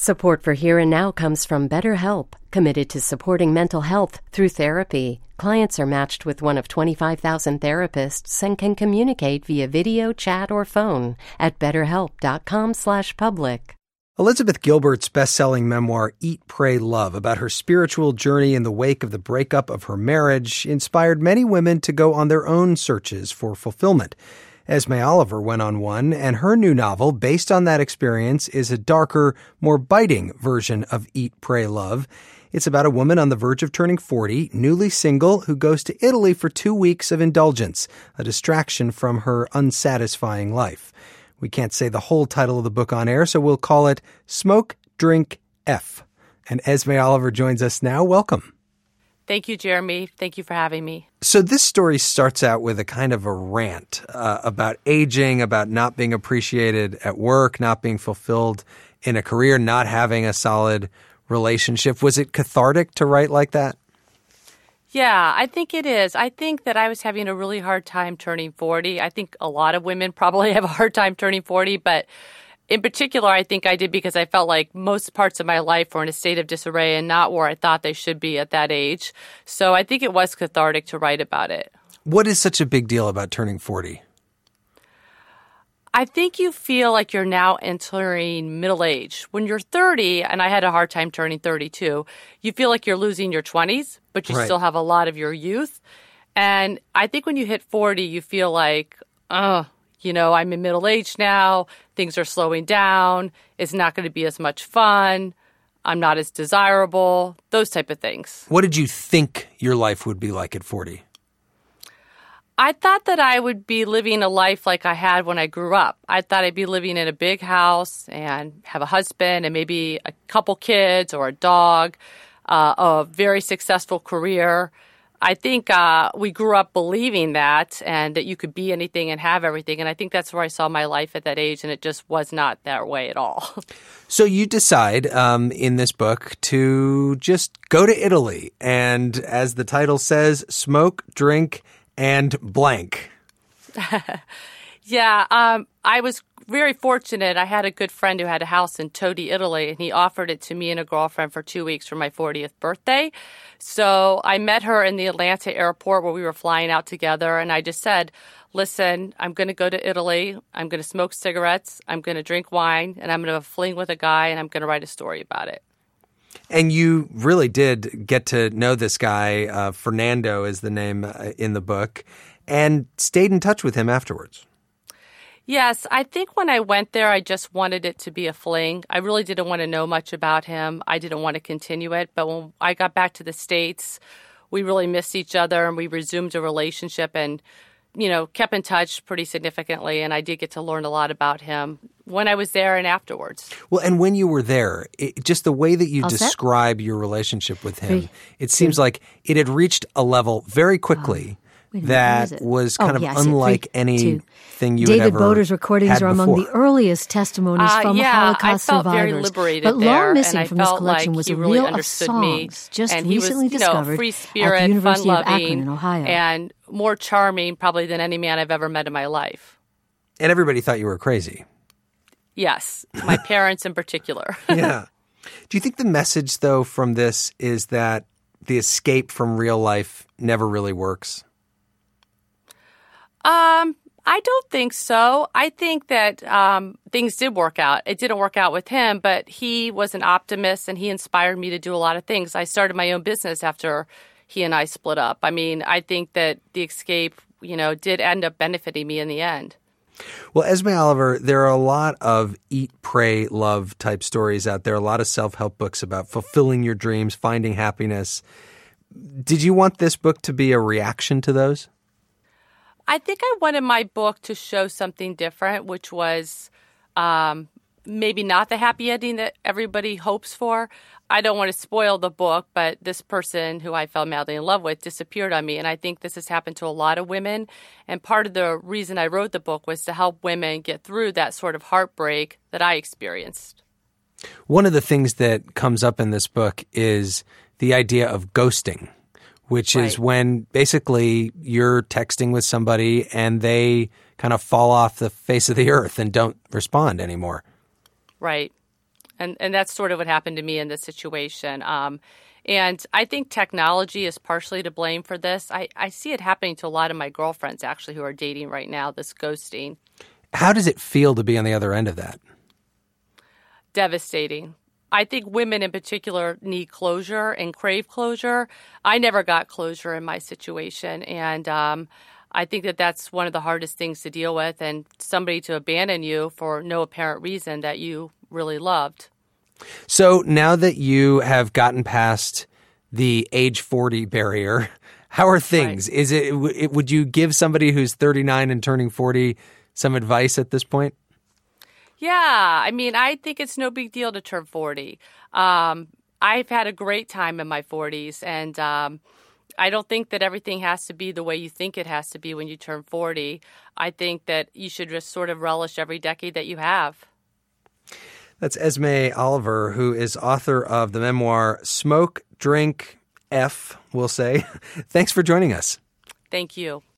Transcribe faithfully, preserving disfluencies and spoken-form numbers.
Support for Here and Now comes from BetterHelp, committed to supporting mental health through therapy. Clients are matched with one of twenty-five thousand therapists and can communicate via video, chat, or phone at betterhelp.com slash public. Elizabeth Gilbert's best-selling memoir, Eat, Pray, Love, about her spiritual journey in the wake of the breakup of her marriage, inspired many women to go on their own searches for fulfillment. Esme Oliver went on one, and her new novel, based on that experience, is a darker, more biting version of Eat, Pray, Love. It's about a woman on the verge of turning forty, newly single, who goes to Italy for two weeks of indulgence, a distraction from her unsatisfying life. We can't say the whole title of the book on air, so we'll call it Smoke, Drink, F. And Esme Oliver joins us now. Welcome. Thank you, Jeremy. Thank you for having me. So this story starts out with a kind of a rant uh, about aging, about not being appreciated at work, not being fulfilled in a career, not having a solid relationship. Was it cathartic to write like that? Yeah, I think it is. I think that I was having a really hard time turning forty. I think a lot of women probably have a hard time turning forty, but in particular, I think I did because I felt like most parts of my life were in a state of disarray and not where I thought they should be at that age. So I think it was cathartic to write about it. What is such a big deal about turning forty? I think you feel like you're now entering middle age. When you're thirty, and I had a hard time turning thirty-two, you feel like you're losing your twenties, but you Right. still have a lot of your youth. And I think when you hit forty, you feel like, oh, you know, I'm in middle age now. Things are slowing down. It's not going to be as much fun. I'm not as desirable. Those type of things. What did you think your life would be like at forty? I thought that I would be living a life like I had when I grew up. I thought I'd be living in a big house and have a husband and maybe a couple kids or a dog, uh, a very successful career. I think uh, we grew up believing that and that you could be anything and have everything. And I think that's where I saw my life at that age, and it just was not that way at all. So you decide um, in this book to just go to Italy and, as the title says, smoke, drink, and blank. Yeah, um, I was very fortunate. I had a good friend who had a house in Todi, Italy, and he offered it to me and a girlfriend for two weeks for my fortieth birthday. So I met her in the Atlanta airport where we were flying out together, and I just said, listen, I'm going to go to Italy. I'm going to smoke cigarettes. I'm going to drink wine, and I'm going to fling with a guy, and I'm going to write a story about it. And you really did get to know this guy. Uh, Fernando is the name uh, in the book, and stayed in touch with him afterwards. Yes, I think when I went there, I just wanted it to be a fling. I really didn't want to know much about him. I didn't want to continue it. But when I got back to the States, we really missed each other, and we resumed a relationship and, you know, kept in touch pretty significantly. And I did get to learn a lot about him when I was there and afterwards. Well, and when you were there, it, just the way that you All set? describe your relationship with him, Three, it seems like it had reached a level very quickly Wait a minute, that where is it? was Oh, kind of yeah, I see it. unlike Three, anything you David had ever Boder's recordings had are among before. the earliest testimonies Uh, from yeah, Holocaust I felt survivors. very liberated but there, long missing and I from this felt collection like was he a really reel of understood me, songs just and he was, recently you know, discovered free at spirit, the University of fun-loving, Akron in Ohio. and more charming probably than any man I've ever met in my life. And everybody thought you were crazy. Yes, my parents in particular. Yeah. Do you think the message, though, from this is that the escape from real life never really works? Um, I don't think so. I think that um, things did work out. It didn't work out with him, but he was an optimist, and he inspired me to do a lot of things. I started my own business after he and I split up. I mean, I think that the escape, you know, did end up benefiting me in the end. Well, Esme Oliver, there are a lot of eat, pray, love type stories out there, a lot of self-help books about fulfilling your dreams, finding happiness. Did you want this book to be a reaction to those? I think I wanted my book to show something different, which was um, maybe not the happy ending that everybody hopes for. I don't want to spoil the book, but this person who I fell madly in love with disappeared on me. And I think this has happened to a lot of women. And part of the reason I wrote the book was to help women get through that sort of heartbreak that I experienced. One of the things that comes up in this book is the idea of ghosting, which Right. is when basically you're texting with somebody and they kind of fall off the face of the earth and don't respond anymore. Right. And and that's sort of what happened to me in this situation. Um, and I think technology is partially to blame for this. I, I see it happening to a lot of my girlfriends, actually, who are dating right now, this ghosting. How does it feel to be on the other end of that? Devastating. I think women in particular need closure and crave closure. I never got closure in my situation, and um, I think that that's one of the hardest things to deal with, and somebody to abandon you for no apparent reason that you really loved. So now that you have gotten past the age forty barrier, how are things? Right. Is it, it would you give somebody who's thirty-nine and turning forty some advice at this point? Yeah, I mean, I think it's no big deal to turn forty. Um, I've had a great time in my forties, and um, I don't think that everything has to be the way you think it has to be when you turn forty. I think that you should just sort of relish every decade that you have. That's Esme Oliver, who is author of the memoir Smoke, Drink, F, we'll say. Thanks for joining us. Thank you.